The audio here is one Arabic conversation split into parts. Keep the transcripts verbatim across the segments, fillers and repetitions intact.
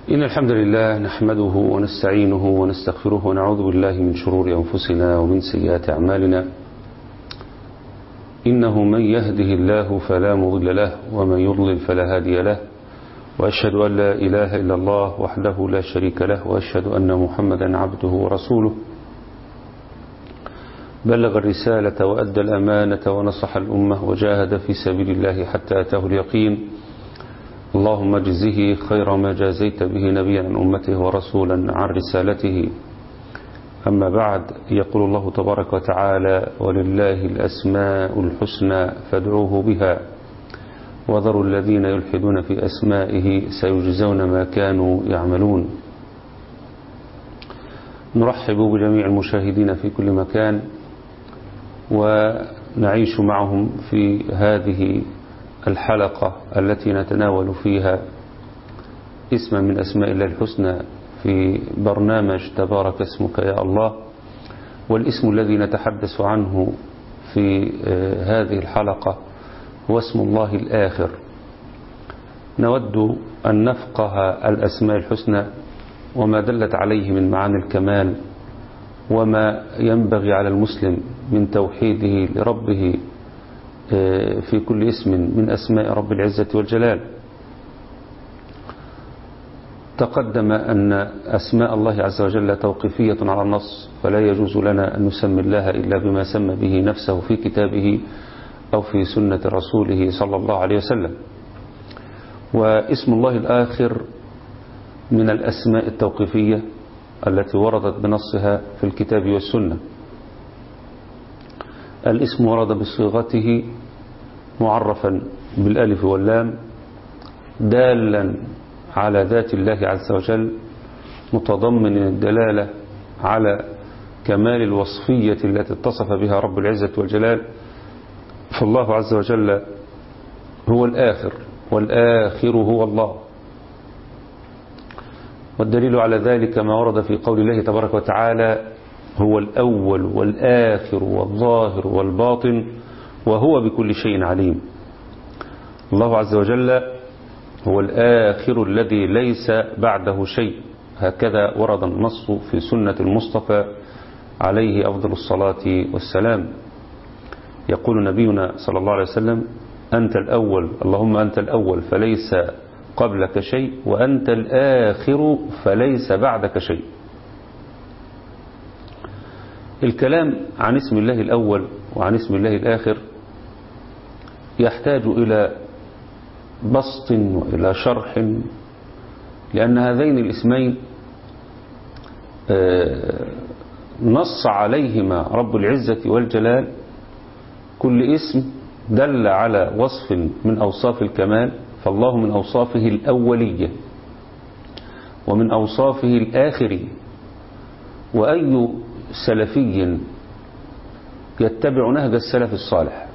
إن الحمد لله نحمده ونستعينه ونستغفره ونعوذ بالله من شرور أنفسنا ومن سيئات أعمالنا. إنه من يهده الله فلا مضل له ومن يضلل فلا هادي له، وأشهد أن لا إله إلا الله وحده لا شريك له، وأشهد أن محمدا عبده ورسوله بلغ الرسالة وأدى الأمانة ونصح الأمة وجاهد في سبيل الله حتى أتاه اليقين. اللهم اجزه خير ما جازيت به نبيا عن أمته ورسولا عن رسالته. أما بعد، يقول الله تبارك وتعالى: ولله الأسماء الحسنى فادعوه بها وذروا الذين يلحدون في أسمائه سيجزون ما كانوا يعملون. نرحب بجميع المشاهدين في كل مكان ونعيش معهم في هذه الحلقة التي نتناول فيها اسما من أسماء الله الحسنى في برنامج تبارك اسمك يا الله. والاسم الذي نتحدث عنه في هذه الحلقة هو اسم الله الآخر. نود أن نفقه الأسماء الحسنى وما دلت عليه من معاني الكمال، وما ينبغي على المسلم من توحيده لربه في كل اسم من أسماء رب العزة والجلال. تقدم أن أسماء الله عز وجل توقيفية على النص، فلا يجوز لنا أن نسمي الله إلا بما سمى به نفسه في كتابه أو في سنة رسوله صلى الله عليه وسلم. واسم الله الآخر من الأسماء التوقيفية التي وردت بنصها في الكتاب والسنة. الاسم ورد بصيغته معرفا بالألف واللام، دالا على ذات الله عز وجل، متضمن الدلالة على كمال الوصفية التي اتصف بها رب العزة والجلال. فالله عز وجل هو الآخر، والآخر هو الله. والدليل على ذلك ما ورد في قول الله تبارك وتعالى: هو الأول والآخر والظاهر والباطن وهو بكل شيء عليم. الله عز وجل هو الآخر الذي ليس بعده شيء، هكذا ورد النص في سنة المصطفى عليه أفضل الصلاة والسلام. يقول نبينا صلى الله عليه وسلم: أنت الأول، اللهم أنت الأول فليس قبلك شيء، وأنت الآخر فليس بعدك شيء. الكلام عن اسم الله الأول وعن اسم الله الآخر يحتاج إلى بسط وإلى شرح، لأن هذين الاسمين نص عليهما رب العزة والجلال. كل اسم دل على وصف من أوصاف الكمال، فالله من أوصافه الأولية ومن أوصافه الآخرية. وأي سلفي يتبع نهج السلف الصالح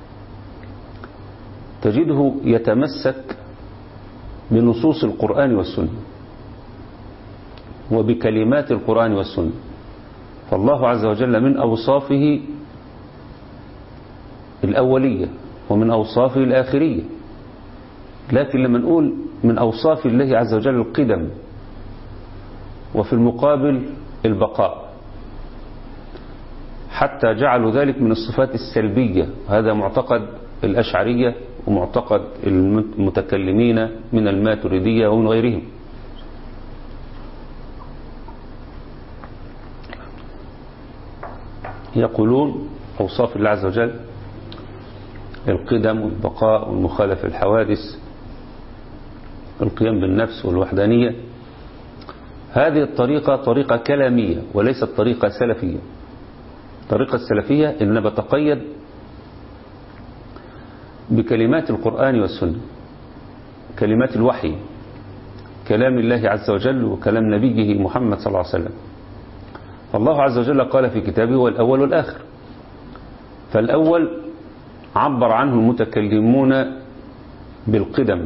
تجده يتمسك بنصوص القرآن والسنة وبكلمات القرآن والسنة. فالله عز وجل من أوصافه الأولية ومن أوصافه الآخرية. لكن لما نقول من أوصاف الله عز وجل القدم، وفي المقابل البقاء، حتى جعلوا ذلك من الصفات السلبية. هذا معتقد الأشعرية ومعتقد المتكلمين من الماتريدية ومن غيرهم. يقولون أوصاف الله عز وجل القدم والبقاء والمخالفة الحوادث، القيام بالنفس والوحدانية. هذه الطريقة طريقة كلامية وليست طريقة سلفية. الطريقة السلفية إننا بتقيد بكلمات القرآن والسنة، كلمات الوحي، كلام الله عز وجل وكلام نبيه محمد صلى الله عليه وسلم. فالله عز وجل قال في كتابه: هو الأول والآخر. فالأول عبر عنه المتكلمون بالقدم،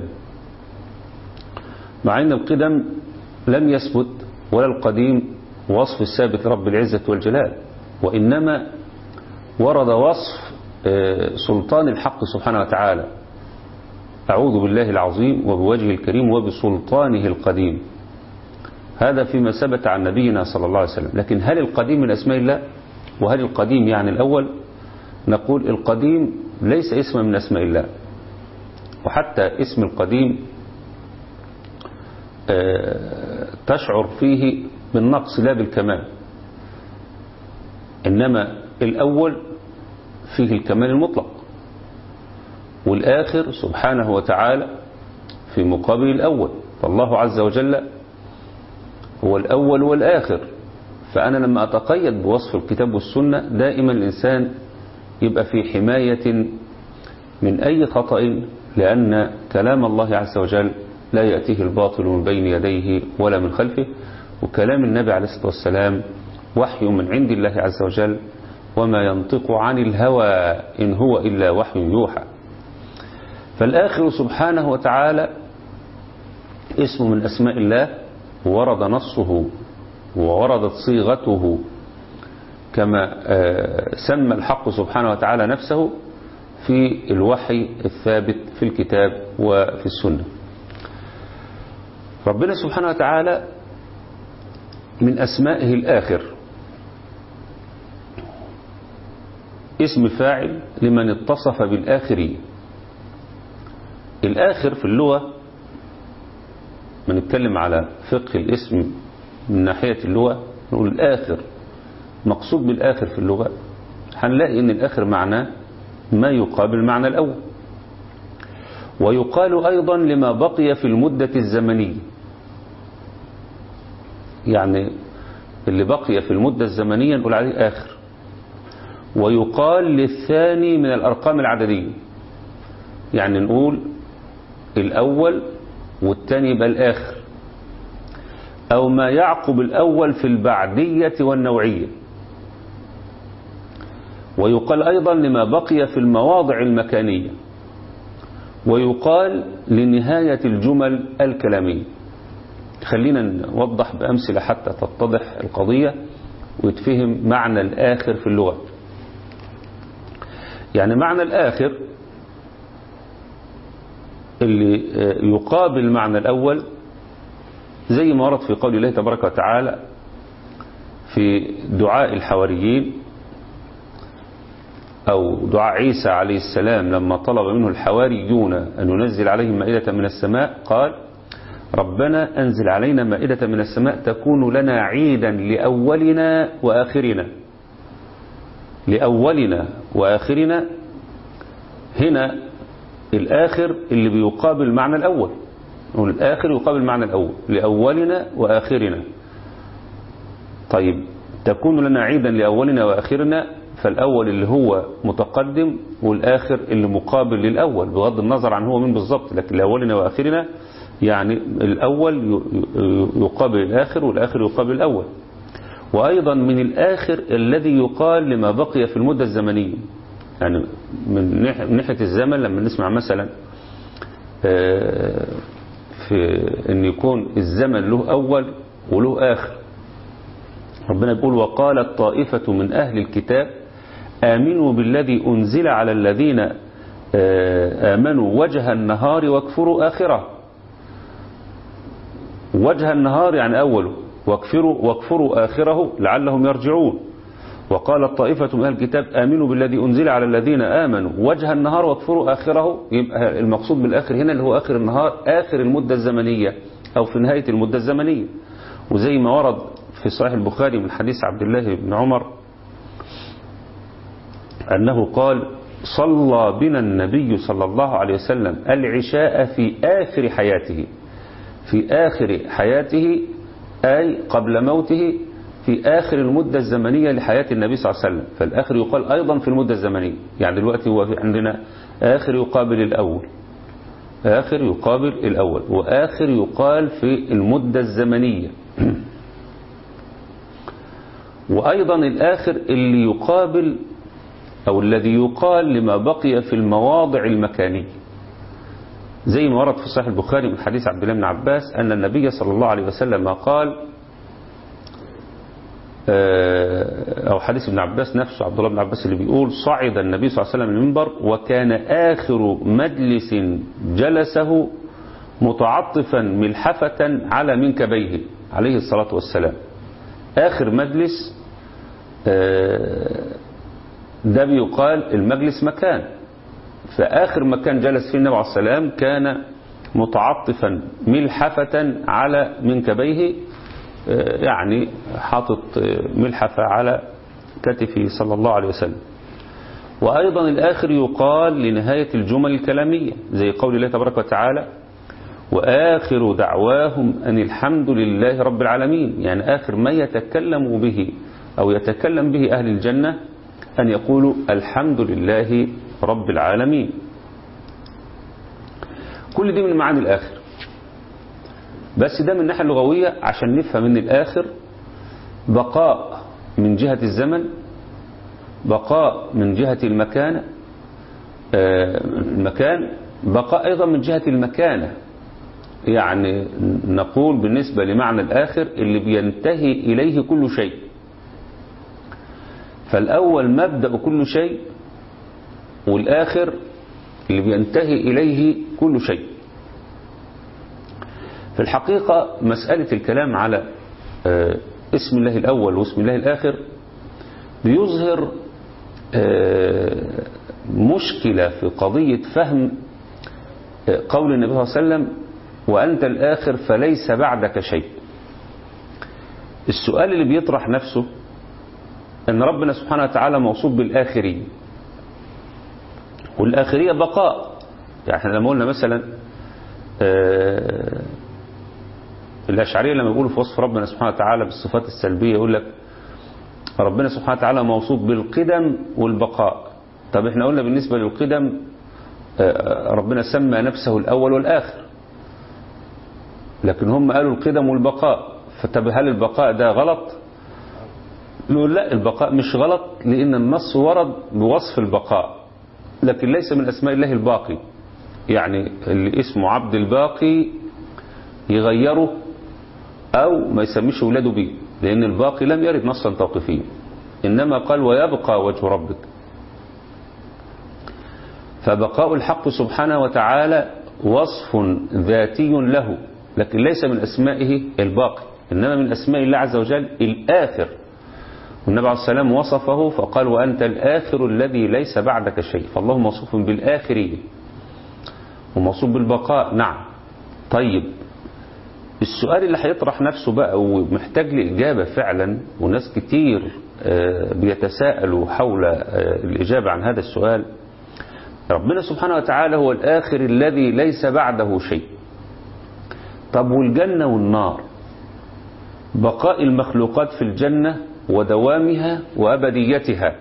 مع أن القدم لم يثبت ولا القديم وصف الثابت لرب العزة والجلال، وإنما ورد وصف سلطان الحق سبحانه وتعالى: أعوذ بالله العظيم وبوجهه الكريم وبسلطانه القديم. هذا فيما ثبت عن نبينا صلى الله عليه وسلم. لكن هل القديم من أسماء الله؟ وهل القديم يعني الأول؟ نقول القديم ليس اسما من أسماء الله، وحتى اسم القديم تشعر فيه بالنقص لا بالكمال، إنما الأول فيه الكمال المطلق، والآخر سبحانه وتعالى في مقابل الأول. فالله عز وجل هو الأول والآخر. فأنا لما أتقيد بوصف الكتاب والسنة دائما الإنسان يبقى في حماية من أي خطأ، لأن كلام الله عز وجل لا يأتيه الباطل من بين يديه ولا من خلفه، وكلام النبي عليه الصلاة والسلام وحي من عند الله عز وجل، وما ينطق عن الهوى إن هو إلا وحي يوحى. فالآخر سبحانه وتعالى اسم من أسماء الله، ورد نصه ووردت صيغته كما سمى الحق سبحانه وتعالى نفسه في الوحي الثابت في الكتاب وفي السنة. ربنا سبحانه وتعالى من أسمائه الآخر، اسم فاعل لمن اتصف بالآخرين. الآخر في اللغة، من نتكلم على فقه الاسم من ناحية اللغة، نقول الآخر مقصود بالآخر في اللغة، هنلاقي ان الآخر معناه ما يقابل معنى الأول. ويقال أيضا لما بقي في المدة الزمنية، يعني اللي بقي في المدة الزمنية نقول عليه آخر. ويقال للثاني من الأرقام العددية، يعني نقول الأول والثاني يبقى الآخر، أو ما يعقب الأول في البعدية والنوعية. ويقال أيضا لما بقي في المواضع المكانية. ويقال لنهاية الجمل الكلامية. خلينا نوضح بأمثلة حتى تتضح القضية ويتفهم معنى الآخر في اللغة. يعني معنى الآخر اللي يقابل معنى الأول، زي ما ورد في قول الله تبارك وتعالى في دعاء الحواريين، أو دعاء عيسى عليه السلام لما طلب منه الحواريون أن ينزل عليهم مائدة من السماء، قال ربنا أنزل علينا مائدة من السماء تكون لنا عيدا لأولنا وآخرنا. لأولنا وآخرنا هنا الآخر اللي بيقابل معنى الأول، الآخر يقابل معنى الأول، لأولنا وآخرنا. طيب تكون لنا عيدا لأولنا وآخرنا، فالأول اللي هو متقدم والآخر اللي مقابل للأول، بغض النظر عن هو من بالضبط، لكن لأولنا وآخرنا يعني الأول يقابل الآخر والآخر يقابل الأول. وأيضا من الآخر الذي يقال لما بقي في المدة الزمنية، يعني من ناحية الزمن لما نسمع مثلا في أن يكون الزمن له أول وله آخر. ربنا يقول وقالت طائفة من أهل الكتاب آمنوا بالذي أنزل على الذين آمنوا وجه النهار واكفروا آخره. وجه النهار يعني أوله، واكفروا, واكفروا آخره لعلهم يرجعون. وقالت طائفة من أهل الكتاب آمنوا بالذي أنزل على الذين آمنوا وجه النهار واكفروا آخره. يبقى المقصود بالآخر هنا اللي هو آخر النهار، آخر المدة الزمنية أو في نهاية المدة الزمنية. وزي ما ورد في صحيح البخاري من حديث عبد الله بن عمر أنه قال صلى بنا النبي صلى الله عليه وسلم العشاء في آخر حياته. في آخر حياته أي قبل موته، في آخر المدة الزمنية لحياة النبي صلى الله عليه وسلم. فالآخر يقال أيضا في المدة الزمنية، يعني دلوقتي هو عندنا آخر يقابل الأول، آخر يقابل الأول، وآخر يقال في المدة الزمنية. وأيضا الآخر اللي يقابل أو الذي يقال لما بقي في المواضع المكانية، زي ما ورد في صحيح البخاري من حديث عبد الله بن عباس أن النبي صلى الله عليه وسلم قال، أو حديث ابن عباس نفسه، عبد الله بن عباس اللي بيقول صعد النبي صلى الله عليه وسلم المنبر وكان آخر مجلس جلسه متعطفا ملحفة على منكبيه عليه الصلاة والسلام. آخر مجلس ده بيقال المجلس مكان، فآخر مكان جلس فيه النبي عليه السلام كان متعطفا ملحفة على منكبيه، يعني حاطط ملحفة على كتفه صلى الله عليه وسلم. وأيضا الآخر يقال لنهاية الجمل الكلامية زي قول الله تبارك وتعالى وآخر دعواهم أن الحمد لله رب العالمين، يعني آخر ما يتكلم به أو يتكلم به أهل الجنة أن يقولوا الحمد لله رب العالمين. كل دي من معاني الآخر، بس ده من الناحية اللغوية عشان نفهم ان الآخر بقاء من جهة الزمن، بقاء من جهة المكان المكان بقاء أيضا من جهة المكانة. يعني نقول بالنسبة لمعنى الآخر اللي بينتهي إليه كل شيء، فالأول مبدأ كل شيء، والآخر اللي بينتهي إليه كل شيء. في الحقيقة مسألة الكلام على اسم الله الأول واسم الله الآخر بيظهر مشكلة في قضية فهم قول النبي صلى الله عليه وسلم وأنت الآخر فليس بعدك شيء. السؤال اللي بيطرح نفسه أن ربنا سبحانه وتعالى موصوف بالآخرية، والآخرية بقاء. يعني احنا لما قلنا مثلا الأشعرية لما يقولوا في وصف ربنا سبحانه وتعالى بالصفات السلبية يقول لك ربنا سبحانه وتعالى موصوف بالقدم والبقاء. طب احنا قلنا بالنسبة للقدم ربنا سمى نفسه الأول والآخر، لكن هم قالوا القدم والبقاء. فطب هل البقاء ده غلط؟ نقول لا، البقاء مش غلط لأن النص ورد بوصف البقاء، لكن ليس من أسماء الله الباقي. يعني اللي اسمه عبد الباقي يغيره أو ما يسميش ولاده بيه، لأن الباقي لم يرد نصا توقيفيا، إنما قال ويبقى وجه ربك. فبقاء الحق سبحانه وتعالى وصف ذاتي له، لكن ليس من أسمائه الباقي، إنما من أسماء الله عز وجل الآخر. والنبي عليه السلام وصفه فقال وأنت الآخر الذي ليس بعدك شيء. فالله موصوف بالآخرية وموصوف بالبقاء. نعم. طيب السؤال اللي هيطرح نفسه بقى ومحتاج لإجابة فعلا، وناس كتير بيتساءلوا حول الإجابة عن هذا السؤال. ربنا سبحانه وتعالى هو الآخر الذي ليس بعده شيء. طب والجنة والنار، بقاء المخلوقات في الجنة ودوامها وأبديتها.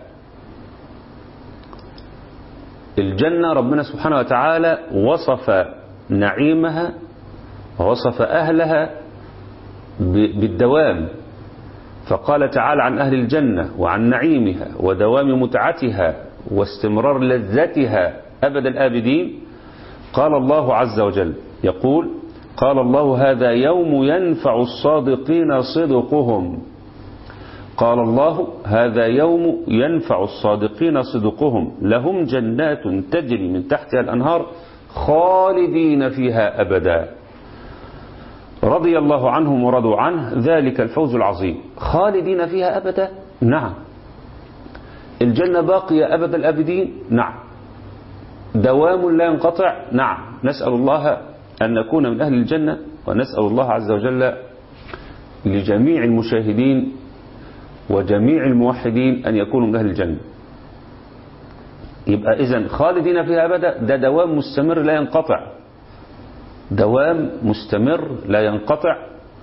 الجنة ربنا سبحانه وتعالى وصف نعيمها ووصف أهلها بالدوام، فقال تعالى عن أهل الجنة وعن نعيمها ودوام متعتها واستمرار لذتها أبد الآبدين. قال الله عز وجل يقول قال الله هذا يوم ينفع الصادقين صدقهم. قال الله هذا يوم ينفع الصادقين صدقهم لهم جنات تجري من تحتها الأنهار خالدين فيها أبدا رضي الله عنهم ورضوا عنه ذلك الفوز العظيم. خالدين فيها أبدا، نعم. الجنة باقية أبد الآبدين، نعم. دوام لا ينقطع، نعم. نسأل الله أن نكون من أهل الجنة، ونسأل الله عز وجل لجميع المشاهدين وجميع الموحدين أن يكونوا من أهل الجنة. يبقى إذن خالدين فيها أبدا ده دوام مستمر لا ينقطع، دوام مستمر لا ينقطع،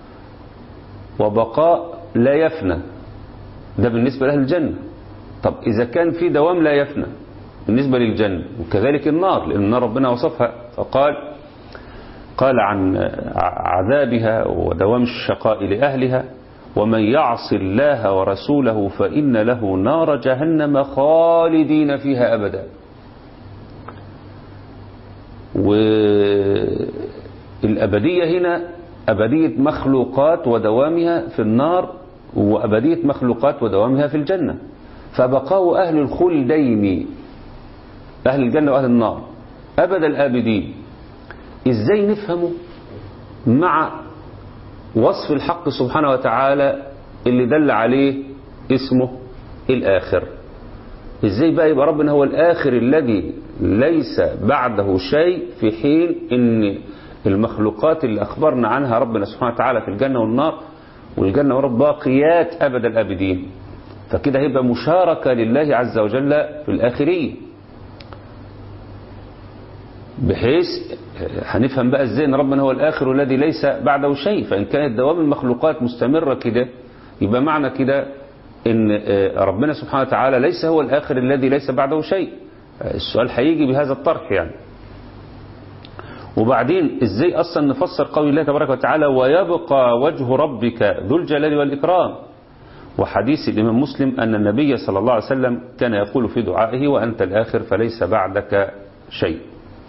وبقاء لا يفنى. ده بالنسبة لأهل الجنة. طب إذا كان في دوام لا يفنى بالنسبة للجنة، وكذلك النار، لأن النار ربنا وصفها فقال قال عن عذابها ودوام الشقاء لأهلها ومن يعص الله ورسوله فإن له نار جهنم خالدين فيها أبدا. والأبدية هنا أبدية مخلوقات ودوامها في النار، وأبدية مخلوقات ودوامها في الجنة. فبقاء أهل الخلدين أهل الجنة وأهل النار أبد الآبدين. إزاي نفهمه مع وصف الحق سبحانه وتعالى اللي دل عليه اسمه الآخر. ازاي بقى يبقى ربنا هو الآخر الذي ليس بعده شيء، في حين ان المخلوقات اللي أخبرنا عنها ربنا سبحانه وتعالى في الجنة والنار والجنة والنار باقيات أبد الآبدين، فكده هيبقى مشاركة لله عز وجل في الآخرية. بحيث هنفهم بقى ازاي ان ربنا هو الآخر الذي ليس بعده شيء. فإن كانت دوام المخلوقات مستمرة كده، يبقى معنى كده ان ربنا سبحانه وتعالى ليس هو الآخر الذي ليس بعده شيء. السؤال هيجي بهذا الطرح يعني. وبعدين ازاي اصلا نفسر قول الله تبارك وتعالى ويبقى وجه ربك ذو الجلال والإكرام، وحديث الإمام مسلم أن النبي صلى الله عليه وسلم كان يقول في دعائه وأنت الآخر فليس بعدك شيء.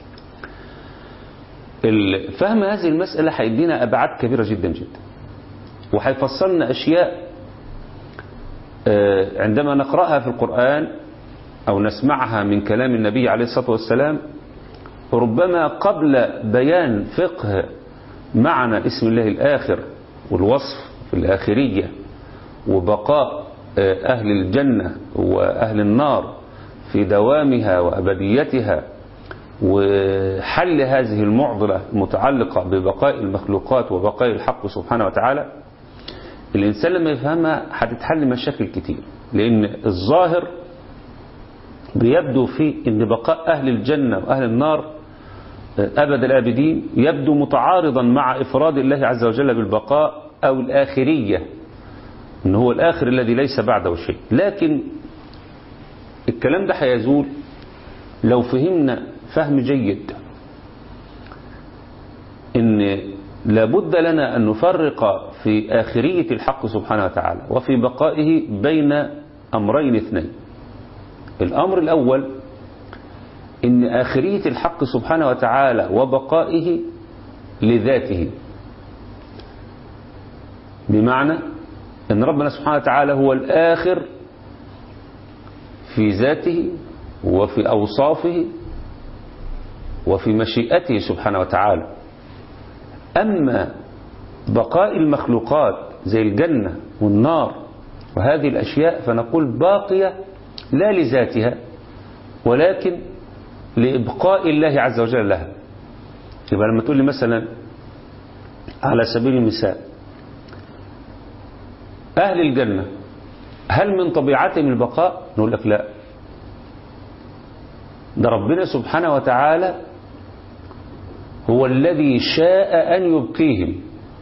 فهم هذه المسألة هيدينا أبعاد كبيرة جدا جدا، وهيفصلنا أشياء عندما نقرأها في القرآن أو نسمعها من كلام النبي عليه الصلاة والسلام، ربما قبل بيان فقه معنى اسم الله الآخر والوصف في الآخرية وبقاء أهل الجنة وأهل النار في دوامها وأبديتها وحل هذه المعضلة المتعلقة ببقاء المخلوقات وبقاء الحق سبحانه وتعالى، الإنسان لما يفهمها هتتحل مشاكل كتير. لأن الظاهر بيبدو فيه أن بقاء أهل الجنة وأهل النار أبد الآبدين يبدو متعارضا مع إفراد الله عز وجل بالبقاء أو الآخرية، إن هو الآخر الذي ليس بعده شيء. لكن الكلام ده هيزول لو فهمنا فهم جيد إن لابد لنا أن نفرق في آخرية الحق سبحانه وتعالى وفي بقائه بين أمرين اثنين. الأمر الأول إن آخرية الحق سبحانه وتعالى وبقائه لذاته، بمعنى أن ربنا سبحانه وتعالى هو الآخر في ذاته وفي أوصافه وفي مشيئته سبحانه وتعالى. أما بقاء المخلوقات زي الجنة والنار وهذه الأشياء فنقول باقية لا لذاتها ولكن لإبقاء الله عز وجل لها. يبقى لما تقول لي مثلا على سبيل المثال أهل الجنة هل من طبيعتهم البقاء؟ نقول لك لا، ده ربنا سبحانه وتعالى هو الذي شاء أن يبقيهم،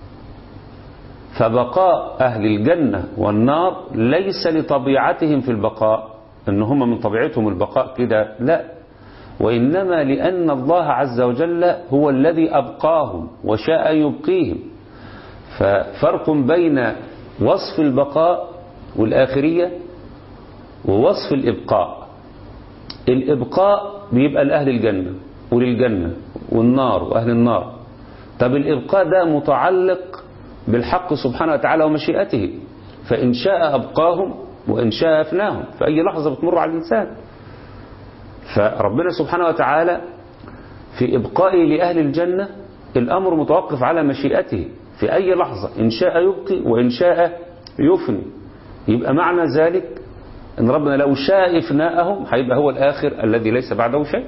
فبقاء أهل الجنة والنار ليس لطبيعتهم في البقاء إن هم من طبيعتهم البقاء كده، لا، وإنما لأن الله عز وجل هو الذي أبقاهم وشاء يبقيهم. ففرق بين وصف البقاء والآخرية ووصف الإبقاء. الإبقاء بيبقى لأهل الجنة وللجنة والنار وأهل النار. طب الإبقاء ده متعلق بالحق سبحانه وتعالى ومشيئته، فإن شاء أبقاهم وإن شاء أفناهم في أي لحظة بتمر على الإنسان. فربنا سبحانه وتعالى في إبقائه لأهل الجنة الأمر متوقف على مشيئته، في أي لحظة إن شاء يبقي وإن شاء يفني. يبقى معنى ذلك أن ربنا لو شاء إفناءهم هيبقى هو الآخر الذي ليس بعده شيء.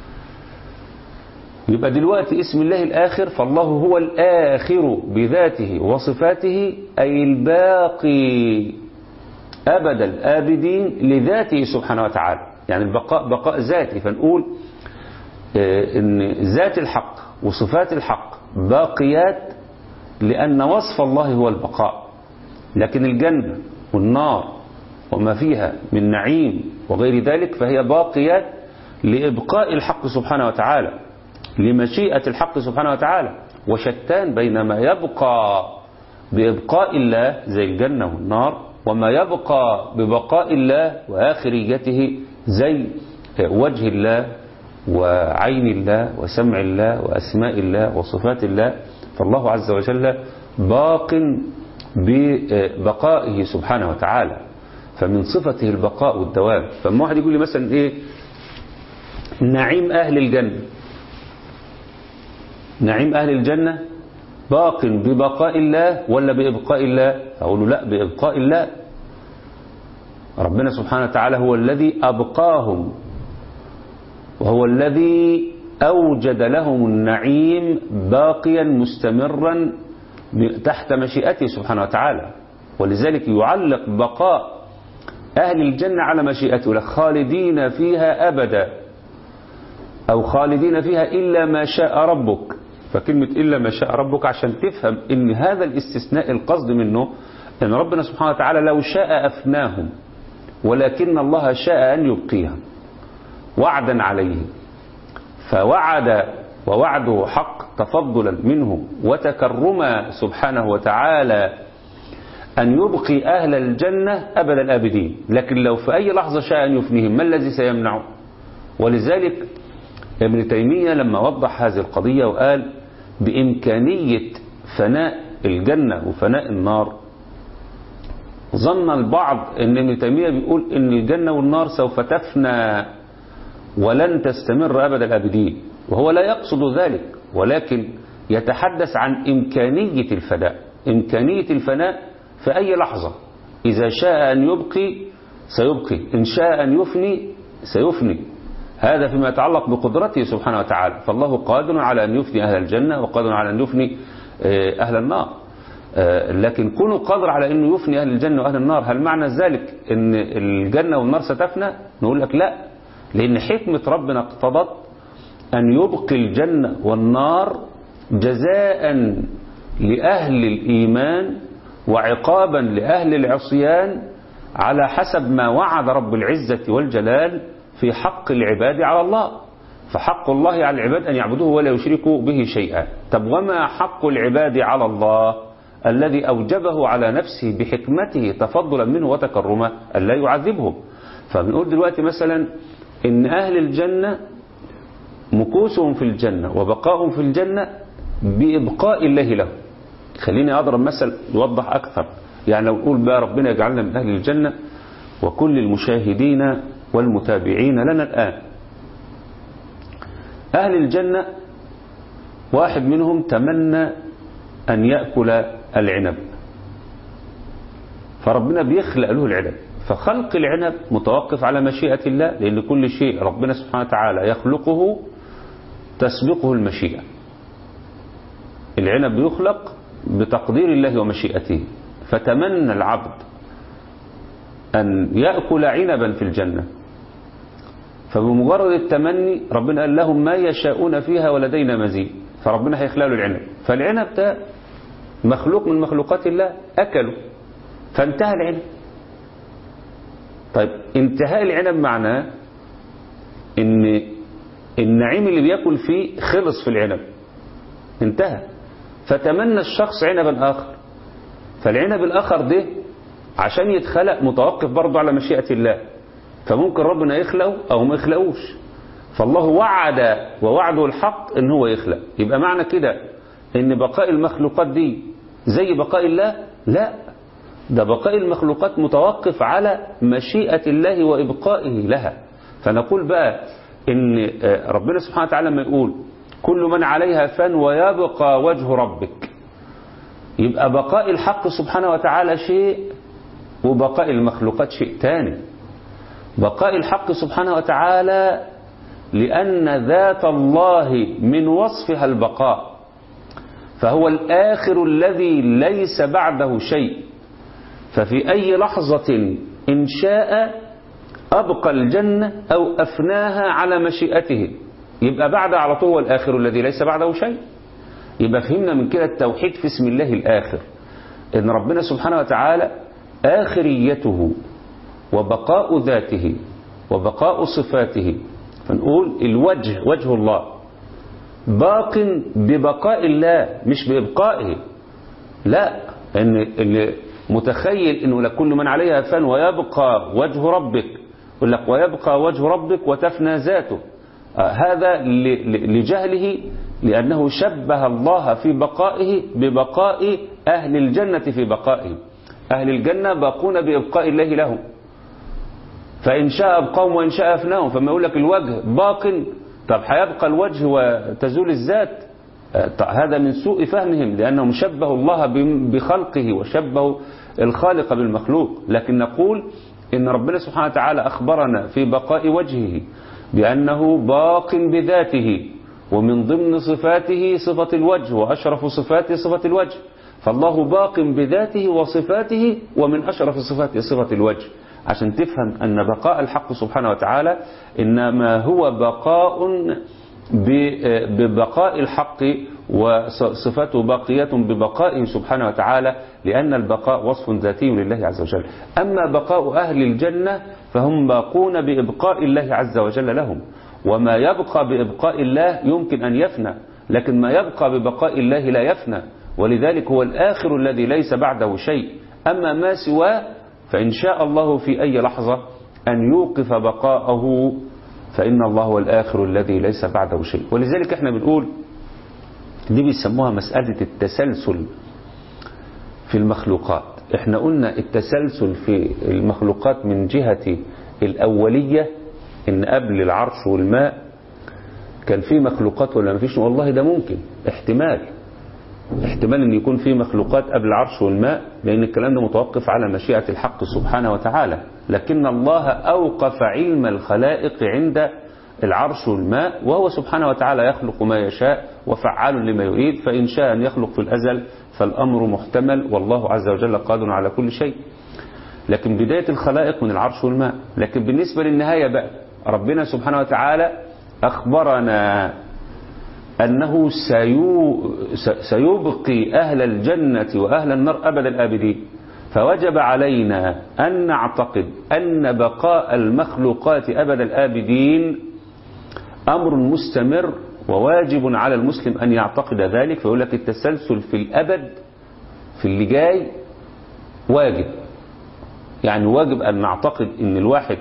يبقى دلوقتي اسم الله الآخر، فالله هو الآخر بذاته وصفاته، أي الباقي أبد الآبدين لذاته سبحانه وتعالى. يعني البقاء بقاء ذاتي، فنقول إن ذات الحق وصفات الحق باقيات لأن وصف الله هو البقاء. لكن الجنة والنار وما فيها من نعيم وغير ذلك فهي باقيات لإبقاء الحق سبحانه وتعالى، لمشيئة الحق سبحانه وتعالى. وشتان بين ما يبقى بإبقاء الله زي الجنة والنار وما يبقى ببقاء الله وآخريته زي وجه الله وعين الله وسمع الله وأسماء الله وصفات الله. فالله عز وجل باق ببقائه سبحانه وتعالى، فمن صفته البقاء والدوام. فما واحد يقول لي مثلا إيه نعيم أهل الجنة، نعيم أهل الجنة باق ببقاء الله ولا بإبقاء الله؟ أقول له لا، بإبقاء الله. ربنا سبحانه وتعالى هو الذي أبقاهم، وهو الذي أوجد لهم النعيم باقيا مستمرا تحت مشيئته سبحانه وتعالى. ولذلك يعلق بقاء أهل الجنة على مشيئته، خالدين فيها أبدا، أو خالدين فيها إلا ما شاء ربك. فكلمة إلا ما شاء ربك عشان تفهم إن هذا الاستثناء القصد منه إن ربنا سبحانه وتعالى لو شاء أفناهم، ولكن الله شاء أن يبقيهم وعدا عليه، فوعد ووعده حق تفضلا منه وتكرما سبحانه وتعالى أن يبقي أهل الجنة أبد الآبدين. لكن لو في أي لحظة شاء أن يفنيهم ما الذي سيمنعه؟ ولذلك ابن تيمية لما وضح هذه القضية وقال بإمكانية فناء الجنة وفناء النار، ظن البعض أن ابن تيمية بيقول أن الجنة والنار سوف تفنى ولن تستمر أبد الآبدين، وهو لا يقصد ذلك، ولكن يتحدث عن إمكانية الفناء. إمكانية الفناء في أي لحظة، إذا شاء أن يبقي سيبقي، إن شاء أن يفني سيفني. هذا فيما يتعلق بقدرته سبحانه وتعالى، فالله قادر على أن يفني أهل الجنة وقادر على أن يفني أهل النار. لكن كونه قادر على أنه يفني أهل الجنة وأهل النار، هل معنى ذلك أن الجنة والنار ستفنى؟ نقول لك لا، لأن حكمة ربنا اقتضت أن يبقي الجنة والنار جزاء لأهل الإيمان وعقابا لأهل العصيان على حسب ما وعد رب العزة والجلال في حق العباد على الله. فحق الله على العباد أن يعبدوه ولا يشركوا به شيئا. طب وما حق العباد على الله الذي أوجبه على نفسه بحكمته تفضلا منه وتكرما أن لا يعذبهم؟ فبنقول دلوقتي مثلا إن أهل الجنة مكوسهم في الجنة وبقاؤهم في الجنة بإبقاء الله له. خليني أضرب مثل يوضح أكثر. يعني لو نقول بقى ربنا يجعلنا من أهل الجنة وكل المشاهدين والمتابعين لنا الآن. أهل الجنة واحد منهم تمنى أن يأكل العنب، فربنا بيخلق له العنب. فخلق العنب متوقف على مشيئة الله، لأن كل شيء ربنا سبحانه وتعالى يخلقه تسبقه المشيئة. العنب يخلق بتقدير الله ومشيئته، فتمنى العبد أن يأكل عنبا في الجنة، فبمجرد التمني ربنا قال لهم ما يشاءون فيها ولدينا مزيد، فربنا هيخلق له العنب. فالعنب ده مخلوق من مخلوقات الله، أكله فانتهى العنب. طيب انتهاء العنب معناه ان النعيم اللي بياكل فيه خلص في العنب، انتهى. فتمنى الشخص عنبا آخر، فالعنب الآخر ده عشان يتخلق متوقف برضه على مشيئة الله، فممكن ربنا يخلقه أو ما يخلقوش. فالله وعد ووعده الحق ان هو يخلق. يبقى معنى كده ان بقاء المخلوقات دي زي بقاء الله؟ لا، ده بقاء المخلوقات متوقف على مشيئة الله وإبقائه لها. فنقول بقى ان ربنا سبحانه وتعالى لما يقول كل من عليها فان ويبقى وجه ربك، يبقى بقاء الحق سبحانه وتعالى شيء وبقاء المخلوقات شيء تاني. بقاء الحق سبحانه وتعالى لأن ذات الله من وصفها البقاء، فهو الآخر الذي ليس بعده شيء. ففي أي لحظة إن شاء أبقى الجنة أو أفناها على مشيئته، يبقى بعد على طول الآخر الذي ليس بعده شيء. يبقى فهمنا من كده التوحيد في اسم الله الآخر، إن ربنا سبحانه وتعالى آخريته وبقاء ذاته وبقاء صفاته. فنقول الوجه وجه الله باق ببقاء الله مش بإبقائه. لا، إن اللي متخيل إنه لكل من عليها فان ويبقى وجه ربك، يقول لك ويبقى وجه ربك وتفنى ذاته، آه هذا لجهله، لأنه شبه الله في بقائه ببقاء أهل الجنة في بقائهم. أهل الجنة باقون بإبقاء الله لهم، فإن شاء أبقاهم وإن شاء أفناهم. فما يقول لك الوجه باق، طب هيبقى الوجه وتزول الذات؟ هذا من سوء فهمهم، لأنهم شبهوا الله بخلقه وشبهوا الخالق بالمخلوق. لكن نقول إن ربنا سبحانه وتعالى أخبرنا في بقاء وجهه بأنه باق بذاته، ومن ضمن صفاته صفة الوجه، وأشرف صفاته صفة الوجه. فالله باق بذاته وصفاته، ومن أشرف صفاته صفة الوجه، عشان تفهم أن بقاء الحق سبحانه وتعالى إنما هو بقاء ببقاء الحق، وصفاته باقية ببقائه سبحانه وتعالى، لأن البقاء وصف ذاتي لله عز وجل. أما بقاء أهل الجنة فهم باقون بإبقاء الله عز وجل لهم، وما يبقى بإبقاء الله يمكن أن يفنى، لكن ما يبقى ببقاء الله لا يفنى، ولذلك هو الآخر الذي ليس بعده شيء. أما ما سواه فإن شاء الله في أي لحظة أن يوقف بقاءه، فإن الله هو الآخر الذي ليس بعده شيء. ولذلك احنا بنقول دي بيسموها مسألة التسلسل في المخلوقات. احنا قلنا التسلسل في المخلوقات من جهة الأولية، إن قبل العرش والماء كان في مخلوقات ولا ما فيش؟ والله ده ممكن، احتمال احتمال ان يكون في مخلوقات قبل العرش والماء، لأن الكلام ده متوقف على مشيئة الحق سبحانه وتعالى. لكن الله أوقف علم الخلائق عند العرش والماء، وهو سبحانه وتعالى يخلق ما يشاء وفعال لما يريد، فإن شاء أن يخلق في الأزل فالأمر محتمل، والله عز وجل قادر على كل شيء. لكن بداية الخلائق من العرش والماء. لكن بالنسبة للنهاية بقى، ربنا سبحانه وتعالى أخبرنا أنه سيبقي أهل الجنة وأهل النار أبد الآبدين، فوجب علينا أن نعتقد أن بقاء المخلوقات أبد الآبدين أمر مستمر، وواجب على المسلم أن يعتقد ذلك. فيقول لك التسلسل في الأبد في اللي جاي واجب، يعني واجب أن نعتقد أن الواحد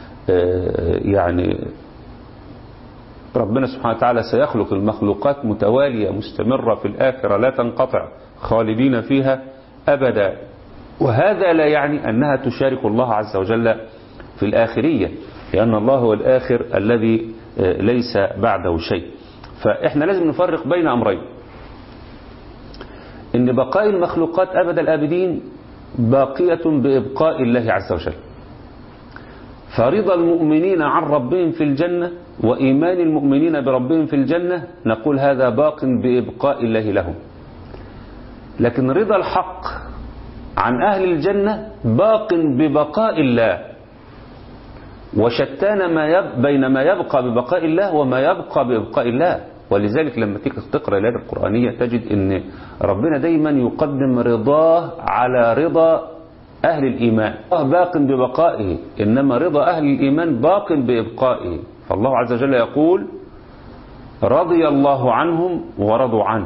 يعني ربنا سبحانه وتعالى سيخلق المخلوقات متوالية مستمرة في الآخرة لا تنقطع، خالدين فيها أبدا. وهذا لا يعني أنها تشارك الله عز وجل في الآخرية، لأن الله هو الآخر الذي ليس بعده شيء. فإحنا لازم نفرق بين أمرين، إن بقاء المخلوقات أبد الآبدين باقية بإبقاء الله عز وجل، فرضا المؤمنين عن ربهم في الجنة وإيمان المؤمنين بربهم في الجنة نقول هذا باق بإبقاء الله لهم. لكن رضا الحق عن أهل الجنة باق ببقاء الله، وشتان ما يب بين ما يبقى ببقاء الله وما يبقى بإبقاء الله. ولذلك لما تيجي تقرأ الآيات القرآنية تجد أن ربنا دايما يقدم رضاه على رضا أهل الإيمان. الله باق ببقائه، إنما رضا أهل الإيمان باق بإبقائه. فالله عز وجل يقول رضي الله عنهم ورضوا عنه،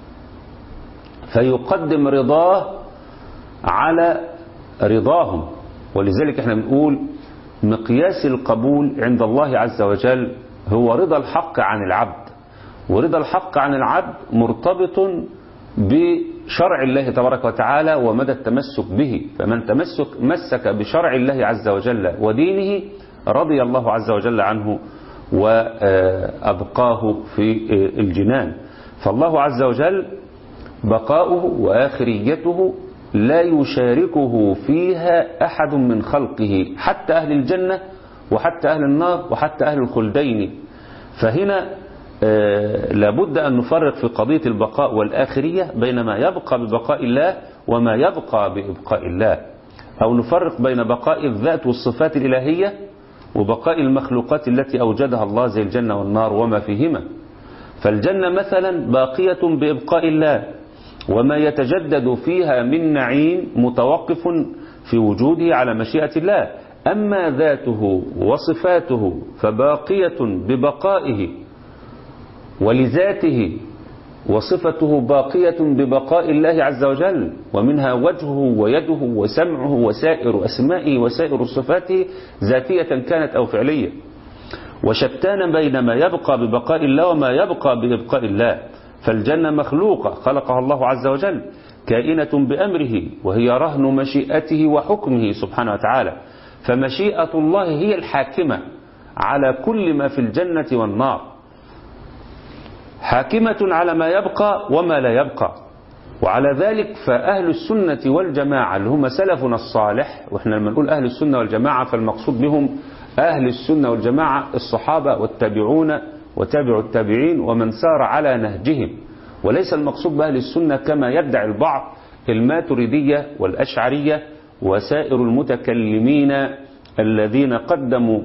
فيقدم رضاه على رضاهم. ولذلك احنا بنقول مقياس القبول عند الله عز وجل هو رضا الحق عن العبد، ورضا الحق عن العبد مرتبط بشرع الله تبارك وتعالى ومدى التمسك به. فمن تمسك مسك بشرع الله عز وجل ودينه رضي الله عز وجل عنه وأبقاه في الجنان. فالله عز وجل بقاؤه وآخريته لا يشاركه فيها أحد من خلقه، حتى أهل الجنة وحتى أهل النار وحتى أهل الخلدين. فهنا لابد أن نفرق في قضية البقاء والآخرية بين ما يبقى ببقاء الله وما يبقى بإبقاء الله، أو نفرق بين بقاء الذات والصفات الإلهية وبقاء المخلوقات التي أوجدها الله زي الجنة والنار وما فيهما. فالجنة مثلا باقية بإبقاء الله، وما يتجدد فيها من نعيم متوقف في وجوده على مشيئة الله. أما ذاته وصفاته فباقية ببقائه، ولذاته وصفته باقية ببقاء الله عز وجل، ومنها وجهه ويده وسمعه وسائر أسمائه وسائر صفاته ذاتية كانت أو فعلية. وشتان بين ما يبقى ببقاء الله وما يبقى بإبقاء الله. فالجنة مخلوقة خلقها الله عز وجل كائنة بأمره، وهي رهن مشيئته وحكمه سبحانه وتعالى. فمشيئة الله هي الحاكمة على كل ما في الجنة والنار. حاكمة على ما يبقى وما لا يبقى. وعلى ذلك فأهل السنة والجماعة اللي هم سلفنا الصالح، وإحنا لما نقول أهل السنة والجماعة فالمقصود بهم أهل السنة والجماعة الصحابة والتابعون وتابع التابعين ومن سار على نهجهم، وليس المقصود بأهل السنة كما يدعي البعض الماتريدية والأشعرية وسائر المتكلمين الذين قدموا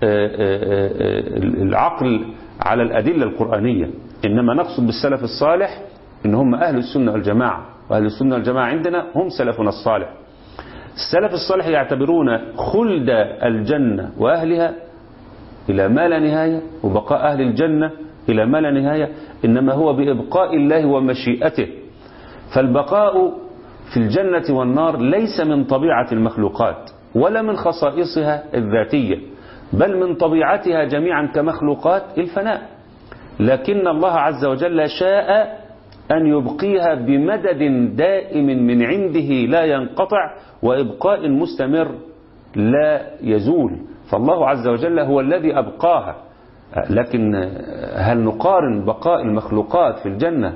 العقل على الأدلة القرآنية. إنما نقصد بالسلف الصالح إن هم أهل السنة والجماعة، وأهل السنة والجماعة عندنا هم سلفنا الصالح. السلف الصالح يعتبرون خلد الجنة وأهلها إلى ما لا نهاية، وبقاء أهل الجنة إلى ما لا نهاية، إنما هو بإبقاء الله ومشيئته. فالبقاء في الجنة والنار ليس من طبيعة المخلوقات ولا من خصائصها الذاتية، بل من طبيعتها جميعا كمخلوقات الفناء، لكن الله عز وجل شاء أن يبقيها بمدد دائم من عنده لا ينقطع وإبقاء مستمر لا يزول. فالله عز وجل هو الذي أبقاها. لكن هل نقارن بقاء المخلوقات في الجنة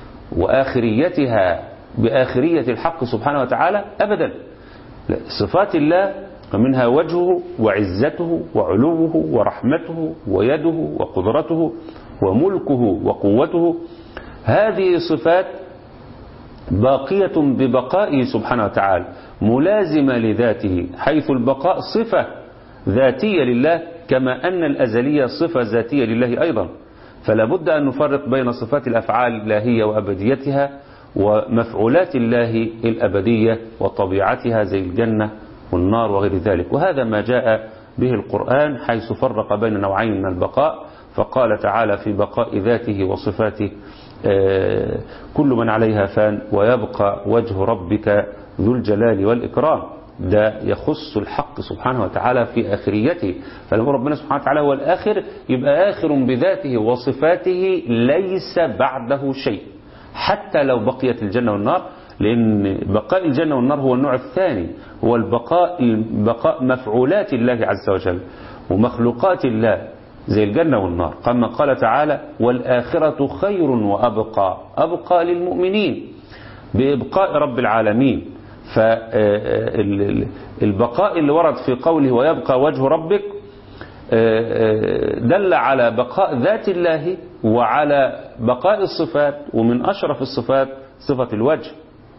وآخريتها بآخرية الحق سبحانه وتعالى؟ أبدا. صفات الله ومنها وجهه وعزته وعلوه ورحمته ويده وقدرته وملكه وقوته، هذه صفات باقية ببقائه سبحانه وتعالى ملازمة لذاته، حيث البقاء صفة ذاتية لله كما أن الأزلية صفة ذاتية لله أيضا. فلا بد أن نفرق بين صفات الأفعال الإلهية وأبديتها ومفعولات الله الأبدية وطبيعتها زي الجنة والنار وغير ذلك. وهذا ما جاء به القرآن حيث فرق بين نوعين من البقاء، فقال تعالى في بقاء ذاته وصفاته كل من عليها فان ويبقى وجه ربك ذو الجلال والإكرام. ده يخص الحق سبحانه وتعالى في آخريته. فلما ربنا سبحانه وتعالى هو الآخر يبقى آخر بذاته وصفاته ليس بعده شيء، حتى لو بقيت الجنة والنار، لأن بقاء الجنة والنار هو النوع الثاني، هو البقاء بقاء مفعولات الله عز وجل ومخلوقات الله زي الجنة والنار، كما قال تعالى والآخرة خير وأبقى، أبقى للمؤمنين بإبقاء رب العالمين. فالبقاء اللي ورد في قوله ويبقى وجه ربك دل على بقاء ذات الله وعلى بقاء الصفات، ومن أشرف الصفات صفة الوجه،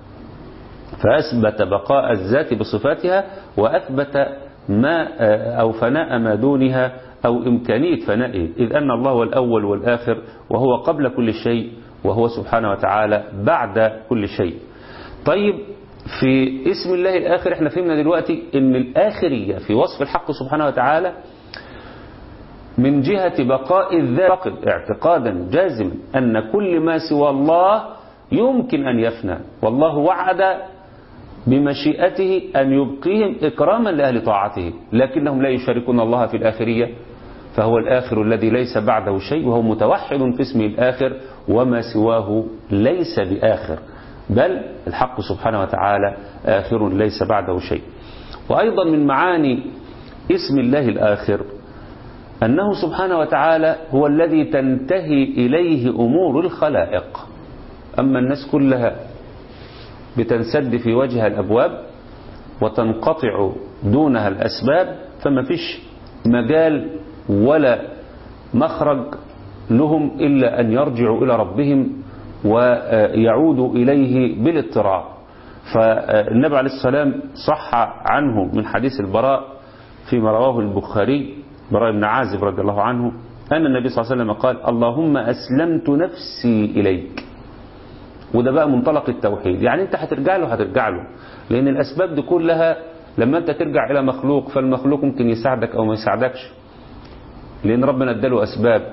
فأثبت بقاء الذات بصفاتها وأثبت ما أو فناء ما دونها أو إمكانية فنائه، إذ أن الله هو الأول والآخر وهو قبل كل شيء وهو سبحانه وتعالى بعد كل شيء. طيب في اسم الله الآخر احنا فهمنا دلوقتي ان الآخرية في وصف الحق سبحانه وتعالى من جهة بقاء الذات اعتقادا جازما أن كل ما سوى الله يمكن أن يفنى، والله وعد بمشيئته أن يبقيهم إكراما لأهل طاعته، لكنهم لا يشاركون الله في الآخرية، فهو الآخر الذي ليس بعده شيء، وهو متوحد في اسمه الآخر وما سواه ليس بآخر، بل الحق سبحانه وتعالى آخر ليس بعده شيء. وأيضا من معاني اسم الله الآخر أنه سبحانه وتعالى هو الذي تنتهي إليه أمور الخلائق، أما الناس كلها بتنسد في وجهها الأبواب وتنقطع دونها الأسباب، فما فيش مجال ولا مخرج لهم إلا أن يرجعوا إلى ربهم ويعودوا إليه بالاضطرار. فالنبي عليه السلام صح عنه من حديث البراء فيما رواه البخاري، براء بن عازب رضي الله عنه، أن النبي صلى الله عليه وسلم قال اللهم أسلمت نفسي إليك. وده بقى منطلق التوحيد، يعني انت هترجع له هترجع له، لأن الأسباب دي كلها لما انت ترجع إلى مخلوق فالمخلوق ممكن يساعدك أو ما يساعدكش، لأن ربنا اداله أسباب.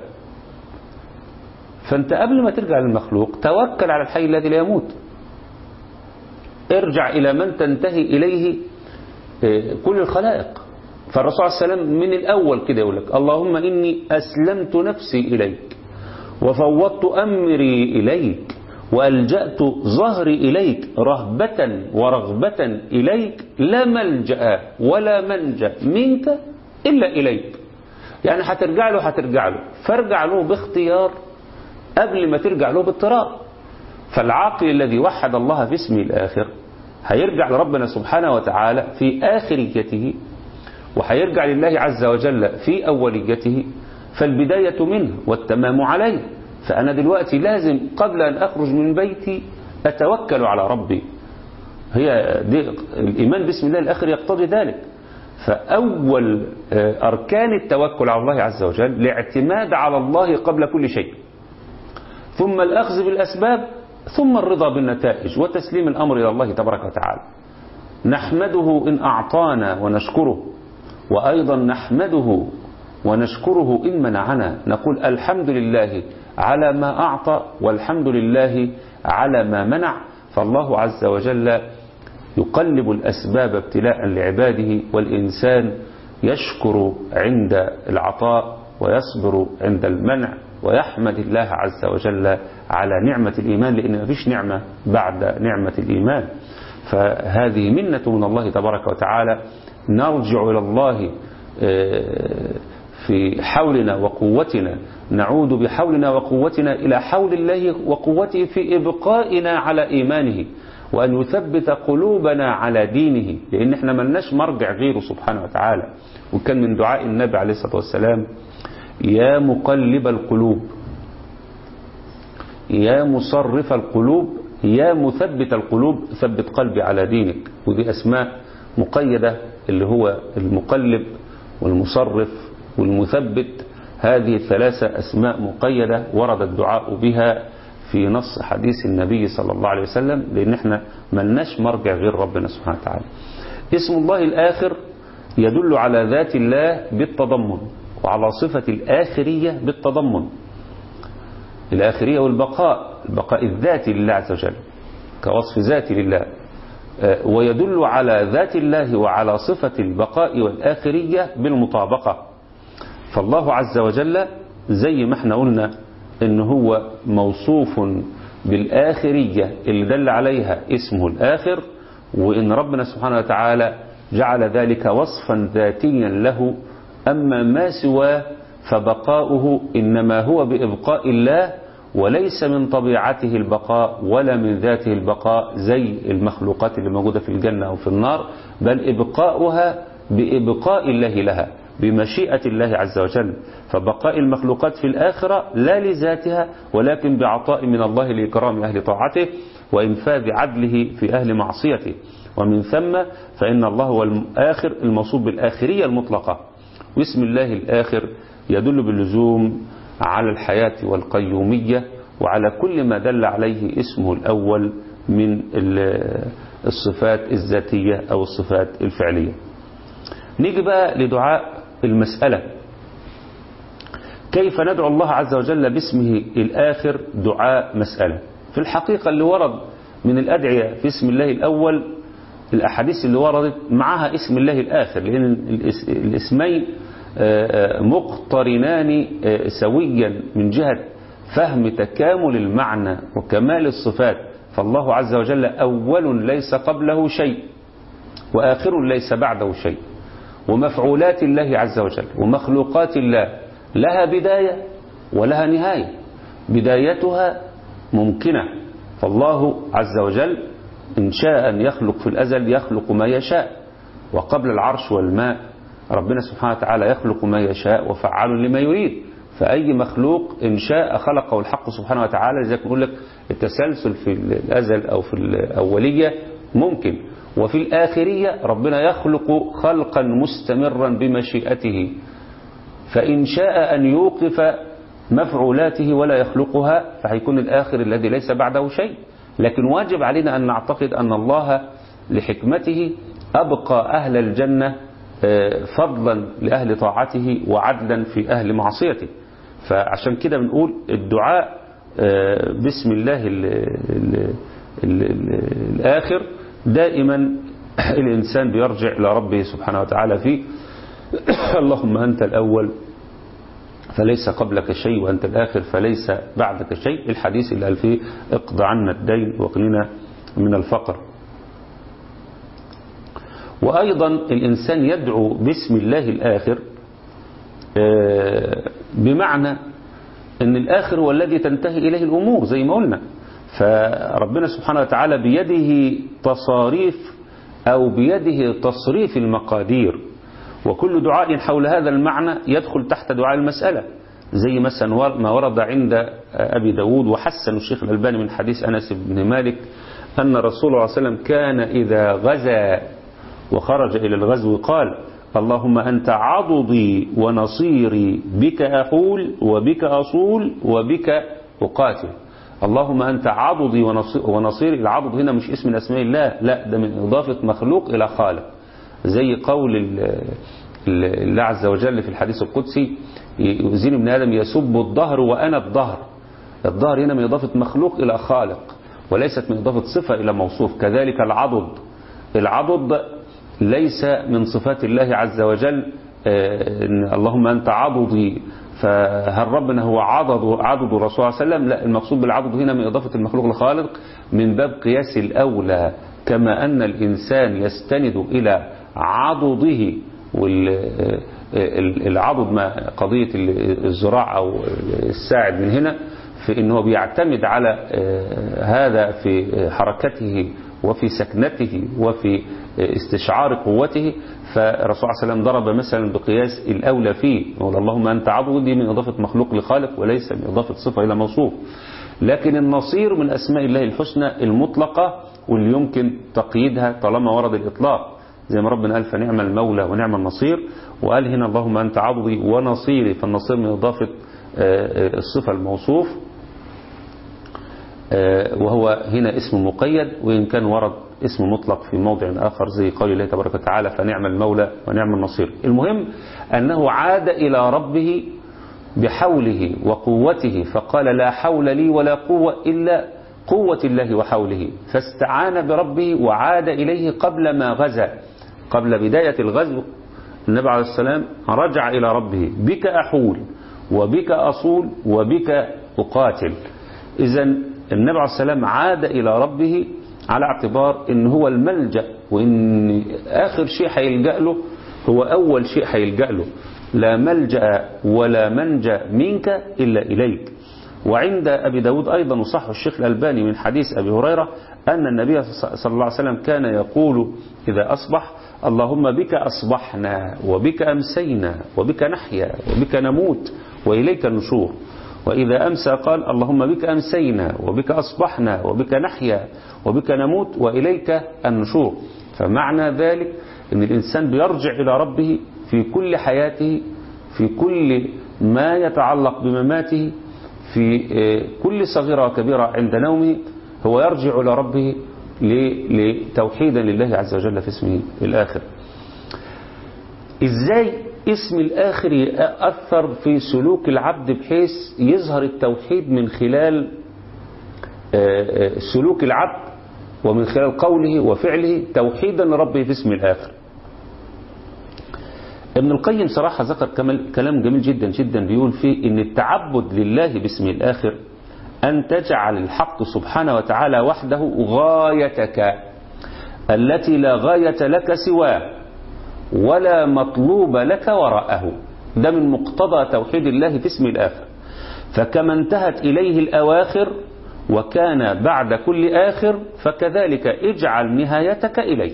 فانت قبل ما ترجع للمخلوق توكل على الحي الذي لا يموت، ارجع إلى من تنتهي إليه كل الخلائق. فالرسول عليه السلام من الأول كده يقول لك اللهم إني أسلمت نفسي إليك وفوضت أمري إليك وألجأت ظهري إليك رهبة ورغبة إليك، لا ملجأ ولا منجأ منك إلا إليك. يعني هترجع له هترجع له فارجع له باختيار قبل ما ترجع له باضطرار. فالعاقل الذي وحد الله في اسمه الآخر هيرجع لربنا سبحانه وتعالى في آخريته، وهيرجع لله عز وجل في أوليته، فالبداية منه والتمام عليه. فأنا دلوقتي لازم قبل أن أخرج من بيتي أتوكل على ربي. هي دي الإيمان باسم الله الآخر يقتضي ذلك. فأول أركان التوكل على الله عز وجل الاعتماد على الله قبل كل شيء، ثم الأخذ بالأسباب، ثم الرضا بالنتائج وتسليم الأمر إلى الله تبارك وتعالى. نحمده إن أعطانا ونشكره، وأيضا نحمده ونشكره إن منعنا. نقول الحمد لله على ما أعطى والحمد لله على ما منع. فالله عز وجل يقلب الأسباب ابتلاء لعباده، والإنسان يشكر عند العطاء ويصبر عند المنع، ويحمد الله عز وجل على نعمة الإيمان، لأن ما فيش نعمة بعد نعمة الإيمان. فهذه منة من الله تبارك وتعالى. نرجع إلى الله في حولنا وقوتنا، نعود بحولنا وقوتنا إلى حول الله وقوته في إبقائنا على إيمانه، وأن يثبت قلوبنا على دينه، لأن احنا ملناش مرجع غيره سبحانه وتعالى. وكان من دعاء النبي عليه الصلاة والسلام: يا مقلب القلوب، يا مصرف القلوب، يا مثبت القلوب، ثبت قلبي على دينك. ودي أسماء مقيدة، اللي هو المقلب والمصرف والمثبت. هذه الثلاثة أسماء مقيدة ورد الدعاء بها في نص حديث النبي صلى الله عليه وسلم، لأن احنا ملناش مرجع غير ربنا سبحانه وتعالى. اسم الله الآخر يدل على ذات الله بالتضمن، وعلى صفة الآخرية بالتضمن. الآخرية والبقاء، البقاء الذاتي لله عز وجل كوصف ذاتي لله، ويدل على ذات الله وعلى صفة البقاء والآخرية بالمطابقة. فالله عز وجل زي ما احنا قلنا إن هو موصوف بالآخرية اللي دل عليها اسمه الآخر، وإن ربنا سبحانه وتعالى جعل ذلك وصفا ذاتيا له. أما ما سواه فبقاؤه إنما هو بإبقاء الله، وليس من طبيعته البقاء ولا من ذاته البقاء زي المخلوقات اللي موجودة في الجنة أو في النار، بل إبقاؤها بإبقاء الله لها بمشيئة الله عز وجل. فبقاء المخلوقات في الآخرة لا لذاتها، ولكن بعطاء من الله لإكرام أهل طاعته وإنفاذ عدله في أهل معصيته. ومن ثم فإن الله هو الآخر الموصوف بالآخرية المطلقة. واسم الله الآخر يدل باللزوم على الحياة والقيومية، وعلى كل ما دل عليه اسمه الأول من الصفات الذاتية أو الصفات الفعلية. نيجي بقى لدعاء المسألة. كيف ندعو الله عز وجل باسمه الآخر دعاء مسألة؟ في الحقيقة اللي ورد من الأدعية في اسم الله الأول الأحاديث اللي وردت معها اسم الله الآخر، لأن الاسمين مقترنان سويا من جهة فهم تكامل المعنى وكمال الصفات. فالله عز وجل أول ليس قبله شيء، وآخر ليس بعده شيء، ومفعولات الله عز وجل ومخلوقات الله لها بداية ولها نهاية. بدايتها ممكنة، فالله عز وجل إن شاء أن يخلق في الأزل يخلق ما يشاء، وقبل العرش والماء ربنا سبحانه وتعالى يخلق ما يشاء وفعال لما يريد. فأي مخلوق إن شاء خلقه الحق سبحانه وتعالى. لذلك نقول لك التسلسل في الأزل أو في الأولية ممكن، وفي الآخرية ربنا يخلق خلقا مستمرا بمشيئته، فإن شاء أن يوقف مفعولاته ولا يخلقها فهيكون الآخر الذي ليس بعده شيء. لكن واجب علينا أن نعتقد أن الله لحكمته أبقى أهل الجنة فضلا لأهل طاعته وعدلا في أهل معصيته. فعشان كده بنقول الدعاء بسم الله ال ال ال ال الآخر دائما الإنسان بيرجع إلى ربه سبحانه وتعالى فيه. اللهم أنت الأول فليس قبلك شيء، وأنت الآخر فليس بعدك شيء. الحديث اللي قال فيه اقض عنا الدين واغننا من الفقر. وأيضا الإنسان يدعو باسم الله الآخر بمعنى ان الآخر هو الذي تنتهي إليه الأمور زي ما قلنا. فربنا سبحانه وتعالى بيده تصاريف أو بيده تصريف المقادير، وكل دعاء حول هذا المعنى يدخل تحت دعاء المسألة، زي مثلا ما ورد عند أبي داود وحسن الشيخ الألباني من حديث أنس بن مالك أن رسول الله صلى الله عليه وسلم كان إذا غزا وخرج إلى الغزو قال: اللهم أنت عضدي ونصيري، بك أحول وبك أصول وبك أقاتل. اللهم أنت عضدي ونصيري. العضد هنا مش اسم من أسماء الله، لا، ده من إضافة مخلوق إلى خالق، زي قول الله عز وجل في الحديث القدسي: يؤذيني ابن آدم يسب الظهر وأنا الظهر. الظهر هنا من إضافة مخلوق إلى خالق وليست من إضافة صفة إلى موصوف. كذلك العضد، العضد ليس من صفات الله عز وجل. اللهم أنت عضدي، فهل ربنا هو عضد عضد الرسول صلى الله عليه وسلم؟ لا، المقصود بالعضد هنا من إضافة المخلوق لخالق من باب قياس الأولى، كما أن الإنسان يستند إلى عضده، والعضد ما قضية الزراع أو الساعد من هنا، في أنه بيعتمد على هذا في حركته وفي سكنته وفي استشعار قوته. فالرسول صلى الله عليه وسلم ضرب مثلا بقياس الأولى فيه، يقول: اللهم أنت عضدي، من إضافة مخلوق لخالق وليس من إضافة صفة إلى موصوف. لكن النصير من أسماء الله الحسنى المطلقة واللي يمكن تقييدها طالما ورد الإطلاق، زي ما ربنا قال: فنعم المولى ونعم النصير. وقال هنا: اللهم أنت عضدي ونصيري، فالنصير من إضافة الصفة الموصوف، وهو هنا اسم مقيد، وإن كان ورد اسم مطلق في موضع آخر زي قول الله تبارك وتعالى: فنعم المولى ونعم النصير. المهم أنه عاد إلى ربه بحوله وقوته، فقال: لا حول لي ولا قوة إلا قوة الله وحوله، فاستعان بربه وعاد إليه قبل ما غزا، قبل بداية الغزو. النبي عليه السلام رجع إلى ربه: بك أحول وبك أصول وبك أقاتل. إذن النبي عليه السلام عاد إلى ربه على اعتبار إن هو الملجأ، وإن آخر شيء هيلجأ له هو أول شيء هيلجأ له. لا ملجأ ولا منجأ منك إلا إليك. وعند أبي داود أيضا وصح الشيخ الألباني من حديث أبي هريرة أن النبي صلى الله عليه وسلم كان يقول إذا أصبح: اللهم بك أصبحنا وبك أمسينا وبك نحيا وبك نموت وإليك النشور. وإذا أمسى قال: اللهم بك أمسينا وبك أصبحنا وبك نحيا وبك نموت وإليك النشور. فمعنى ذلك أن الإنسان بيرجع إلى ربه في كل حياته، في كل ما يتعلق بمماته، في كل صغيرة وكبيرة عند نومه، هو يرجع إلى ربه لتوحيدا لله عز وجل في اسمه الآخر. إزاي اسم الآخر يأثر في سلوك العبد بحيث يظهر التوحيد من خلال سلوك العبد ومن خلال قوله وفعله توحيدا لربه في اسم الآخر؟ ابن القيم صراحة ذكر كلام جميل جدا جدا، بيقول فيه إن التعبد لله باسم الآخر أن تجعل الحق سبحانه وتعالى وحده غايتك التي لا غاية لك سواه ولا مطلوب لك وراءه. ده من مقتضى توحيد الله في اسم الآخر. فكما انتهت إليه الأواخر وكان بعد كل آخر، فكذلك اجعل نهايتك إليه.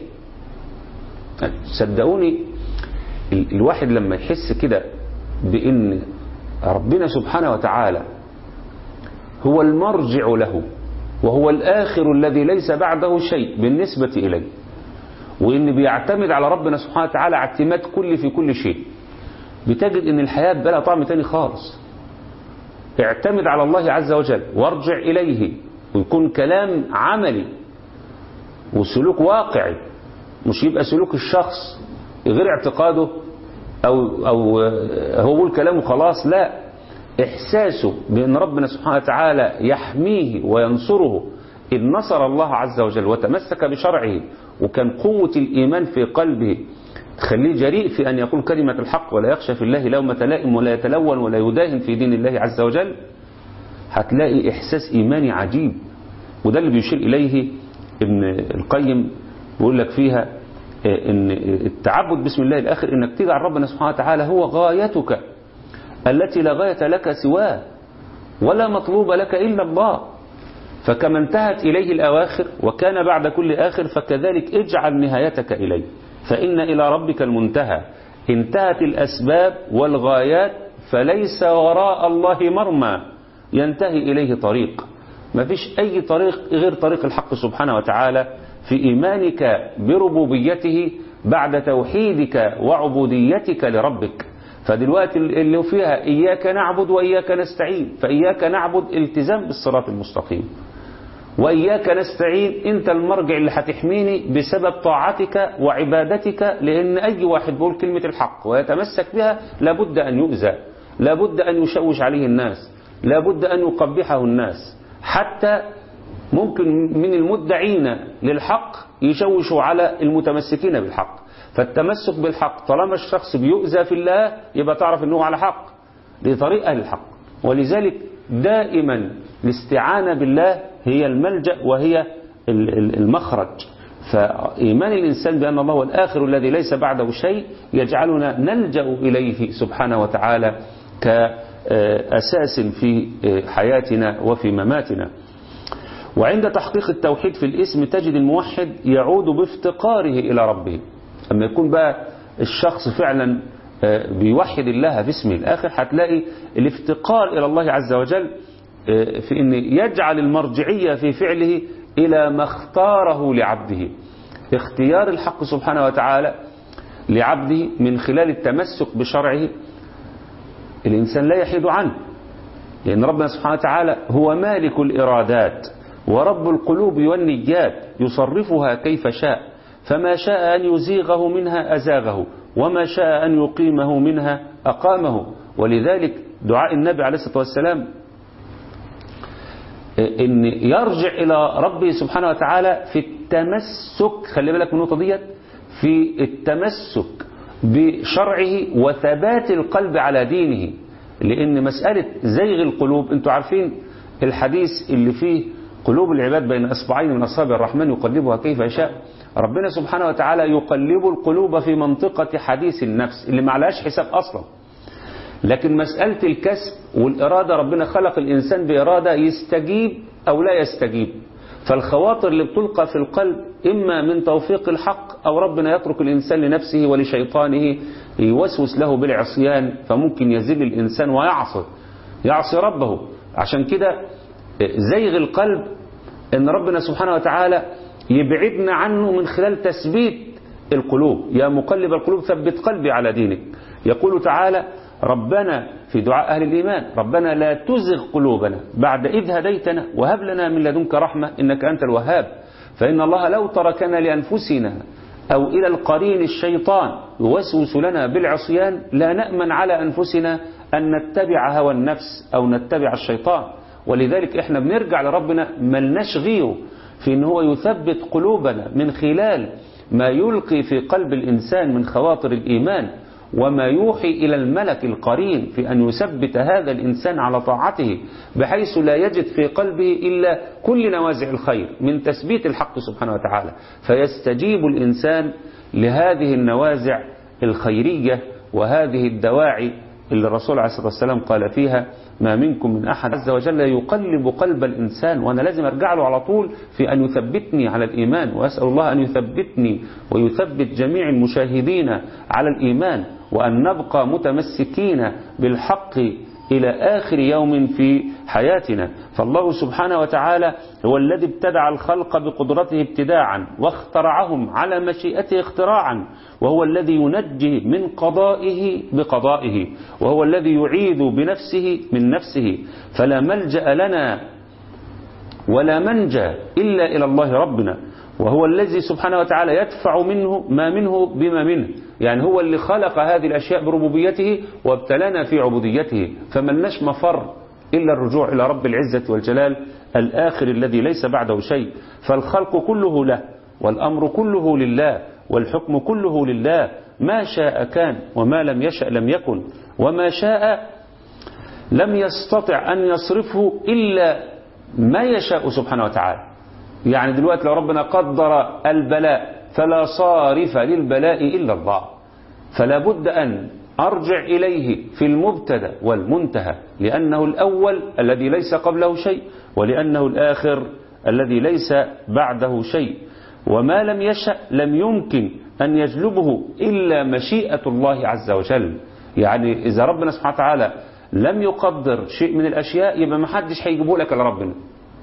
صدقوني الواحد لما يحس كده بأن ربنا سبحانه وتعالى هو المرجع له وهو الآخر الذي ليس بعده شيء بالنسبة إليه، وإن بيعتمد على ربنا سبحانه وتعالى اعتماد كل في كل شيء، بتجد إن الحياة بلا طعم تاني خالص. اعتمد على الله عز وجل وارجع إليه، ويكون كلام عملي وسلوك واقعي، مش يبقى سلوك الشخص غير اعتقاده أو, أو هو بيقول كلامه خلاص، لا، إحساسه بأن ربنا سبحانه وتعالى يحميه وينصره إذ نصر الله عز وجل وتمسك بشرعه، وكان قوة الإيمان في قلبه تخليه جريء في أن يقول كلمة الحق ولا يخشى في الله لومة لائم ولا يتلون ولا يداهن في دين الله عز وجل. هتلاقي إحساس إيماني عجيب، وده اللي بيشير إليه ابن القيم، بيقول لك فيها إن التعبد باسم الله الآخر إنك تجعل ربنا سبحانه وتعالى هو غايتك التي لا غاية لك سواه ولا مطلوب لك إلا الله. فكما انتهت إليه الأواخر وكان بعد كل آخر فكذلك اجعل نهايتك إليه، فإن إلى ربك المنتهى. انتهت الأسباب والغايات فليس وراء الله مرمى ينتهي إليه طريق. ما فيش أي طريق غير طريق الحق سبحانه وتعالى في إيمانك بربوبيته بعد توحيدك وعبوديتك لربك. فدلوقتي اللي فيها إياك نعبد وإياك نستعين، فإياك نعبد التزام بالصراط المستقيم، وإياك نستعين أنت المرجع اللي هتحميني بسبب طاعتك وعبادتك، لأن أي واحد بيقول كلمة الحق ويتمسك بها لابد أن يؤذى، لابد أن يشوش عليه الناس، لابد أن يقبحه الناس، حتى ممكن من المدعين للحق يشوشوا على المتمسكين بالحق. فالتمسك بالحق طالما الشخص بيؤذى في الله يبقى تعرف أنه على حق، لطريق أهل الحق. ولذلك دائما الاستعانة بالله هي الملجأ وهي المخرج. فإيمان الإنسان بأن الله هو الآخر الذي ليس بعده شيء يجعلنا نلجأ إليه سبحانه وتعالى كأساس في حياتنا وفي مماتنا. وعند تحقيق التوحيد في الاسم تجد الموحد يعود بافتقاره إلى ربه. أما يكون بقى الشخص فعلا بيوحد الله في اسمه الآخر هتلاقي الافتقار إلى الله عز وجل في أن يجعل المرجعية في فعله إلى ما اختاره لعبده. اختيار الحق سبحانه وتعالى لعبده من خلال التمسك بشرعه الإنسان لا يحيد عنه، لأن ربنا سبحانه وتعالى هو مالك الإرادات ورب القلوب والنيات يصرفها كيف شاء، فما شاء أن يزيغه منها أزاغه، وما شاء أن يقيمه منها أقامه. ولذلك دعاء النبي عليه الصلاة والسلام إن يرجع إلى ربه سبحانه وتعالى في التمسك، خلي بالك من النقطة ديت، في التمسك بشرعه وثبات القلب على دينه. لأن مسألة زيغ القلوب، أنتوا عارفين الحديث اللي فيه قلوب العباد بين أصبعين من أصابع الرحمن يقلبها كيف يشاء. ربنا سبحانه وتعالى يقلب القلوب في منطقة حديث النفس اللي ما عليهاش حساب أصلا. لكن مسألة الكسب والإرادة ربنا خلق الإنسان بإرادة يستجيب أو لا يستجيب. فالخواطر اللي بتلقى في القلب إما من توفيق الحق أو ربنا يترك الإنسان لنفسه ولشيطانه يوسوس له بالعصيان، فممكن يزل الإنسان ويعصي يعصي ربه. عشان كده زيغ القلب إن ربنا سبحانه وتعالى يبعدنا عنه من خلال تثبيت القلوب. يا مقلب القلوب ثبت قلبي على دينك. يقول تعالى ربنا في دعاء أهل الإيمان ربنا لا تزغ قلوبنا بعد إذ هديتنا وهب لنا من لدنك رحمة إنك أنت الوهاب. فإن الله لو تركنا لأنفسنا أو إلى القرين الشيطان يوسوس لنا بالعصيان لا نأمن على أنفسنا أن نتبع هوى النفس أو نتبع الشيطان. ولذلك إحنا بنرجع لربنا ملناش غيره في أن هو يثبت قلوبنا من خلال ما يلقي في قلب الإنسان من خواطر الإيمان وما يوحي إلى الملك القرين في أن يثبت هذا الإنسان على طاعته بحيث لا يجد في قلبه إلا كل نوازع الخير من تثبيت الحق سبحانه وتعالى، فيستجيب الإنسان لهذه النوازع الخيرية وهذه الدواعي اللي الرسول عليه الصلاة والسلام قال فيها ما منكم من أحد عز وجل يقلب قلب الإنسان. وأنا لازم أرجع له على طول في أن يثبتني على الإيمان، وأسأل الله أن يثبتني ويثبت جميع المشاهدين على الإيمان، وأن نبقى متمسكين بالحق إلى آخر يوم في حياتنا. فالله سبحانه وتعالى هو الذي ابتدع الخلق بقدرته ابتداعا واخترعهم على مشيئته اختراعا، وهو الذي ينجي من قضائه بقضائه، وهو الذي يعيد بنفسه من نفسه. فلا ملجأ لنا ولا منجى إلا إلى الله ربنا، وهو الذي سبحانه وتعالى يدفع منه ما منه بما منه. يعني هو اللي خلق هذه الأشياء بربوبيته وابتلنا في عبوديته، فملناش مفر إلا الرجوع إلى رب العزة والجلال الآخر الذي ليس بعده شيء. فالخلق كله له والأمر كله لله والحكم كله لله، ما شاء كان وما لم يشأ لم يكن، وما شاء لم يستطع أن يصرفه إلا ما يشاء سبحانه وتعالى. يعني دلوقتي لو ربنا قدر البلاء فلا صارف للبلاء إلا الله، فلا بد أن أرجع إليه في المبتدأ والمنتهى، لأنه الأول الذي ليس قبله شيء، ولأنه الآخر الذي ليس بعده شيء. وما لم يشأ لم يمكن أن يجلبه إلا مشيئة الله عز وجل. يعني إذا ربنا سبحانه وتعالى لم يقدر شيء من الأشياء يبقى ما حدش هيجيبه لك إلا ربنا.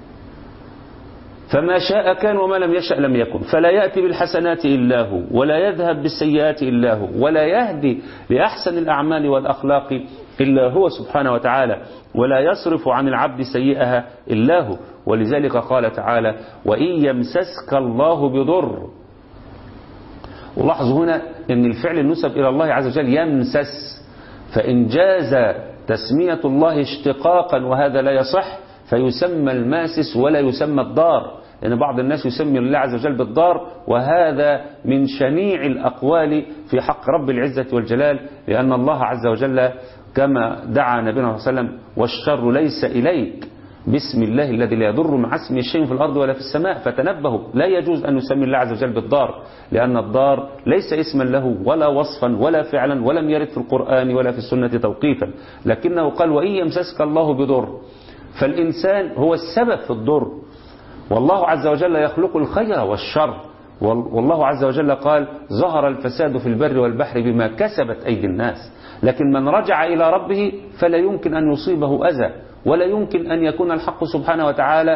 فما شاء كان وما لم يشأ لم يكن. فلا يأتي بالحسنات إلا هو، ولا يذهب بالسيئات إلا هو، ولا يهدي لأحسن الأعمال والأخلاق إلا هو سبحانه وتعالى، ولا يصرف عن العبد سيئها إلا هو. ولذلك قال تعالى: وإن يمسسك الله بضر. ولاحظوا هنا أن الفعل النسب إلى الله عز وجل يمسس، فإن جاز تسمية الله اشتقاقا وهذا لا يصح فيسمى الماسس ولا يسمى الضار، لأن بعض الناس يسمي الله عز وجل بالضار، وهذا من شنيع الأقوال في حق رب العزة والجلال، لأن الله عز وجل كما دعا نبينا صلى الله عليه وسلم: والشر ليس إليك، بسم الله الذي لا يضر مع اسمه شيء في الأرض ولا في السماء. فتنبهوا، لا يجوز أن نسمي الله عز وجل بالضار، لأن الضار ليس اسما له ولا وصفا ولا فعلا، ولم يرد في القرآن ولا في السنة توقيفا، لكنه قال: وإن يمسسك الله بضر. فالإنسان هو السبب في الضر، والله عز وجل يخلق الخير والشر، والله عز وجل قال: ظهر الفساد في البر والبحر بما كسبت أيدي الناس. لكن من رجع إلى ربه فلا يمكن أن يصيبه أذى، ولا يمكن أن يكون الحق سبحانه وتعالى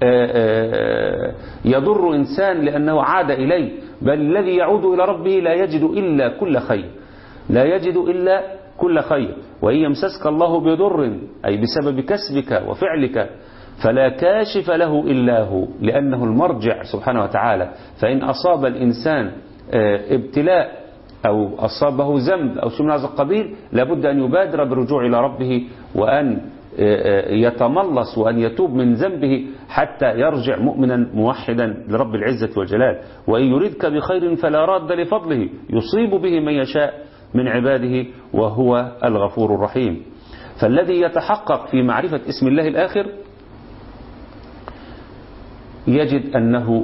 يضر إنسان لأنه عاد إليه، بل الذي يعود إلى ربه لا يجد إلا كل خير، لا يجد إلا كل خير. وإن يمسسك الله بضر، أي بسبب كسبك وفعلك، فلا كاشف له إلا هو، لأنه المرجع سبحانه وتعالى. فإن أصاب الإنسان ابتلاء أو أصابه ذنب أو شيء من هذا القبيل لابد أن يبادر بالرجوع إلى ربه، وأن يتملص وأن يتوب من ذنبه حتى يرجع مؤمنا موحدا لرب العزة والجلال. وإن يردك بخير فلا راد لفضله، يصيب به من يشاء من عباده وهو الغفور الرحيم. فالذي يتحقق في معرفة اسم الله الآخر يجد أنه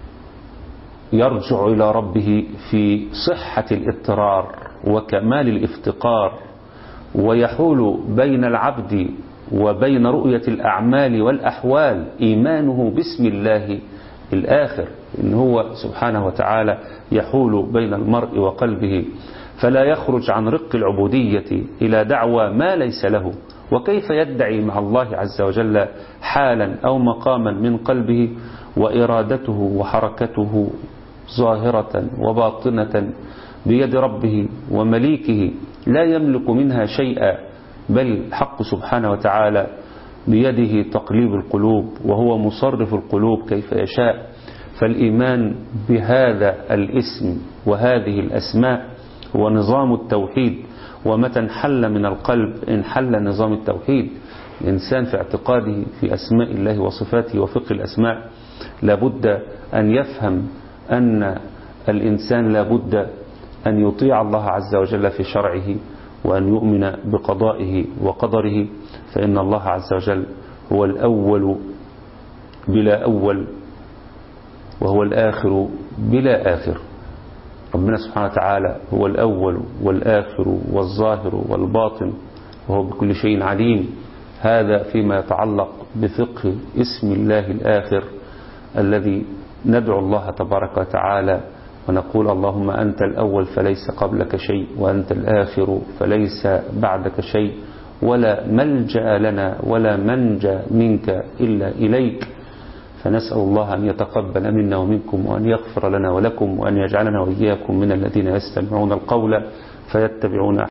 يرجع إلى ربه في صحة الاضطرار وكمال الافتقار، ويحول بين العبد وبين رؤية الأعمال والأحوال إيمانه باسم الله الآخر، إن هو سبحانه وتعالى يحول بين المرء وقلبه، فلا يخرج عن رق العبودية إلى دعوى ما ليس له. وكيف يدعي مع الله عز وجل حالا أو مقاما من قلبه وإرادته وحركته ظاهرة وباطنة بيد ربه ومليكه لا يملك منها شيئا، بل حق سبحانه وتعالى بيده تقليب القلوب، وهو مصرف القلوب كيف يشاء. فالإيمان بهذا الاسم وهذه الأسماء هو نظام التوحيد، ومتى انحل من القلب انحل نظام التوحيد. الإنسان في اعتقاده في أسماء الله وصفاته وفقه الأسماء لابد أن يفهم أن الإنسان لابد أن يطيع الله عز وجل في شرعه، وأن يؤمن بقضائه وقدره، فإن الله عز وجل هو الأول بلا أول، وهو الآخر بلا آخر. ربنا سبحانه وتعالى هو الأول والآخر والظاهر والباطن، وهو بكل شيء عليم. هذا فيما يتعلق بفقه اسم الله الآخر الذي ندعو الله تبارك وتعالى ونقول: اللهم أنت الأول فليس قبلك شيء، وأنت الآخر فليس بعدك شيء، ولا ملجأ لنا ولا منجى منك إلا إليك. فنسأل الله أن يتقبل منا ومنكم، وأن يغفر لنا ولكم، وأن يجعلنا وإياكم من الذين يستمعون القول فيتبعون